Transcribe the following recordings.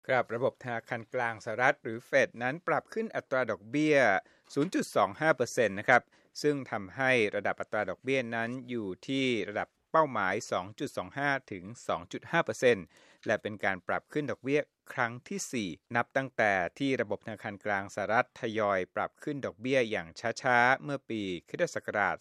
ครับระบบธนาคารกลางสหรัฐหรือเฟดนั้นปรับขึ้นอัตราดอกเบี้ย 0.25% นะครับซึ่งทำให้ระดับอัตราดอกเบี้ยนั้นอยู่ที่ระดับเป้าหมาย 2.25 ถึง 2.5% และเป็นการปรับขึ้นดอกเบี้ยครั้งที่ 4 นับตั้งแต่ที่ระบบธนาคารกลางสหรัฐทยอยปรับขึ้นดอกเบี้ยอย่างช้าๆเมื่อปีค.ศ.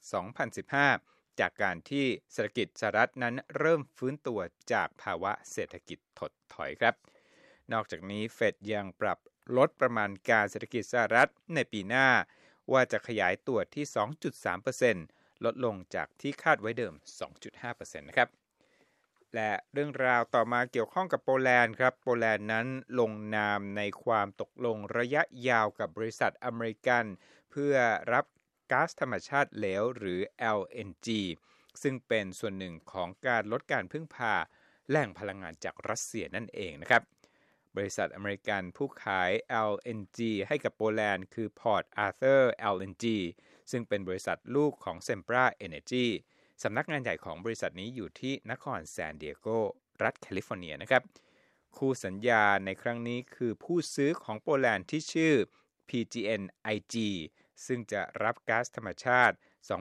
2015 จากการที่เศรษฐกิจสหรัฐนั้นเริ่มฟื้นตัวจากภาวะเศรษฐกิจถดถอยครับนอกจากนี้เฟดยังปรับลดประมาณการเศรษฐกิจสหรัฐในปีหน้าว่าจะขยายตัวที่ 2.3% ลดลงจากที่คาดไว้เดิม 2.5% นะครับและเรื่องราวต่อมาเกี่ยวข้องกับโปแลนด์ครับโปแลนด์นั้นลงนามในความตกลงระยะยาวกับบริษัทอเมริกันเพื่อรับก๊าซธรรมชาติเหลวหรือ LNG ซึ่งเป็นส่วนหนึ่งของการลดการพึ่งพาแหล่งพลังงานจากรัสเซียนั่นเองนะครับบริษัทอเมริกันผู้ขาย LNG ให้กับโปแลนด์คือ Port Arthur LNG ซึ่งเป็นบริษัทลูกของ Sempra Energy สำนักงานใหญ่ของบริษัทนี้อยู่ที่นครซานดิเอโกรัฐแคลิฟอร์เนียนะครับคู่สัญญาในครั้งนี้คือผู้ซื้อของโปแลนด์ที่ชื่อ PGNiG ซึ่งจะรับก๊าซธรรมชาติ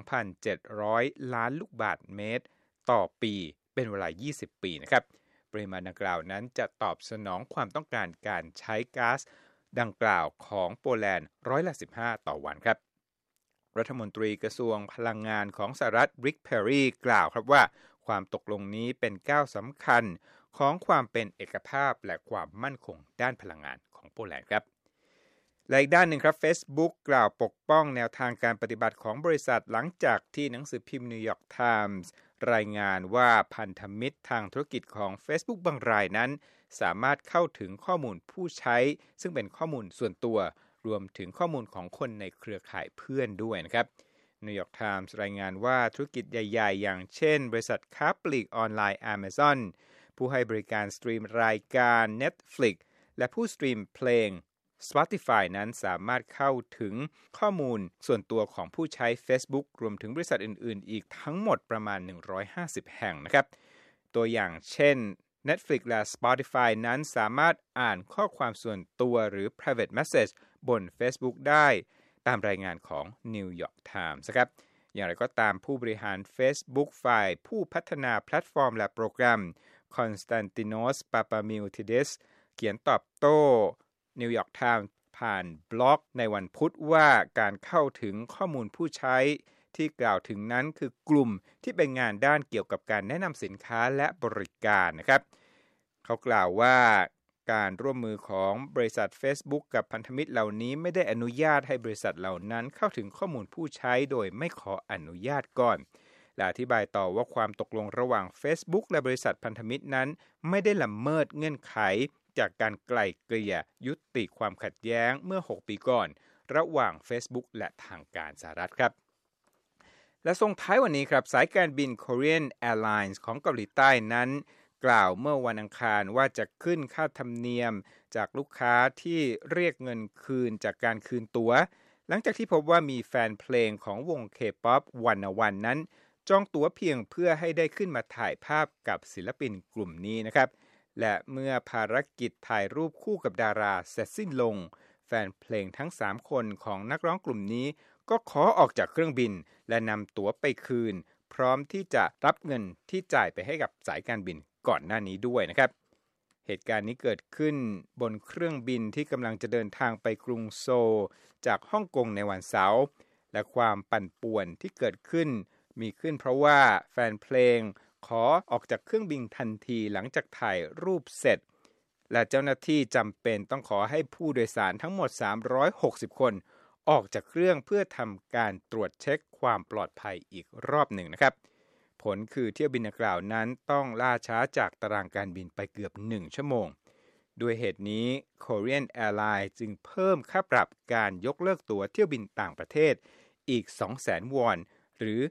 2,700 ล้านลูกบาศก์เมตรต่อปีเป็นเวลา20 ปีนะครับปริมาณดังกล่าวนั้นจะตอบสนองความต้องการการใช้ก๊าซดังกล่าวของโปแลนด์15%ต่อวันครับรัฐมนตรีกระทรวงพลังงานของสหรัฐริกเพอรี่กล่าวครับว่าความตกลงนี้เป็นก้าวสำคัญของความเป็นเอกภาพและความมั่นคงด้านพลังงานของโปแลนด์ครับและอีกด้านหนึ่งครับ Facebook กล่าวปกป้องแนวทางการปฏิบัติของบริษัทหลังจากที่หนังสือพิมพ์นิวยอร์กไทมส์รายงานว่าพันธมิตรทางธุรกิจของ Facebook บางรายนั้นสามารถเข้าถึงข้อมูลผู้ใช้ซึ่งเป็นข้อมูลส่วนตัวรวมถึงข้อมูลของคนในเครือข่ายเพื่อนด้วยนะครับนิวยอร์กไทมส์รายงานว่าธุรกิจใหญ่ๆอย่างเช่นบริษัทค้าปลีกออนไลน์ Amazon ผู้ให้บริการสตรีมรายการ Netflix และผู้สตรีมเพลง Spotify นั้นสามารถเข้าถึงข้อมูลส่วนตัวของผู้ใช้ Facebook รวมถึงบริษัทอื่นๆอีกทั้งหมดประมาณ150แห่งนะครับตัวอย่างเช่น Netflix และ Spotify นั้นสามารถอ่านข้อความส่วนตัวหรือ private message บน Facebook ได้ตามรายงานของ New York Times ครับอย่างไรก็ตามผู้บริหาร Facebook ฝ่ายผู้พัฒนาแพลตฟอร์มและโปรแกรม Konstantinos Papamiltidis เขียนตอบโต้ New York Times ผ่านบล็อกในวันพุธว่าการเข้าถึงข้อมูลผู้ใช้ที่กล่าวถึงนั้นคือกลุ่มที่เป็นงานด้านเกี่ยวกับการแนะนำสินค้าและบริการนะครับเขากล่าวว่าการร่วมมือของบริษัท Facebook กับพันธมิตรเหล่านี้ไม่ได้อนุญาตให้บริษัทเหล่านั้นเข้าถึงข้อมูลผู้ใช้โดยไม่ขออนุญาตก่อนและอธิบายต่อว่าความตกลงระหว่าง Facebook และบริษัทพันธมิตรนั้นไม่ได้ละเมิดเงื่อนไขจากการไกล่เกลี่ยยุติความขัดแย้งเมื่อ6 ปีก่อนระหว่าง Facebook และทางการสหรัฐครับและส่งท้ายวันนี้ครับสายการบิน Korean Airlines ของเกาหลีใต้นั้นกล่าวเมื่อวันอังคารว่าจะขึ้นค่าธรรมเนียมจากลูกค้าที่เรียกเงินคืนจากการคืนตั๋วหลังจากที่พบว่ามีแฟนเพลงของวง K-POP วันนั้นจองตั๋วเพียงเพื่อให้ได้ขึ้นมาถ่ายภาพกับศิลปินกลุ่มนี้นะครับและเมื่อภารกิจถ่ายรูปคู่กับดาราเสร็จสิ้นลงแฟนเพลงทั้ง3คนของนักร้องกลุ่มนี้ก็ขอออกจากเครื่องบินและนำตั๋วไปคืนพร้อมที่จะรับเงินที่จ่ายไปให้กับสายการบินก่อนหน้านี้ด้วยนะครับเหตุการณ์นี้เกิดขึ้นบนเครื่องบินที่กำลังจะเดินทางไปกรุงโซลจากฮ่องกงในวันเสาร์และความปั่นป่วนที่เกิดขึ้นมีขึ้นเพราะว่าแฟนเพลงขอออกจากเครื่องบินทันทีหลังจากถ่ายรูปเสร็จและเจ้าหน้าที่จำเป็นต้องขอให้ผู้โดยสารทั้งหมด360คนออกจากเครื่องเพื่อทำการตรวจเช็คความปลอดภัยอีกรอบหนึ่งนะครับผลคือเที่ยวบินดังกล่าวนั้นต้องล่าช้าจากตารางการบินไปเกือบ1ชั่วโมงด้วยเหตุนี้ Korean Airlines จึงเพิ่มค่าปรับการยกเลิกตั๋วเที่ยวบินต่างประเทศอีก 200,000 วอนหรือ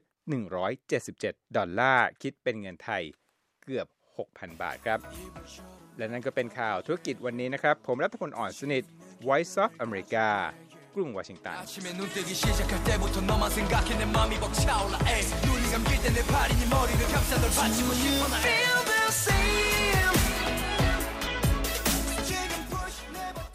$177คิดเป็นเงินไทยเกือบ 6,000 บาทครับและนั่นก็เป็นข่าวธุรกิจวันนี้นะครับผมรัฐพลอ่อนสนิท Voice of America กรุงวอชิงตัน 눈이 감길 때 내 팔이 네 머리를 감싸 널 받치고 싶어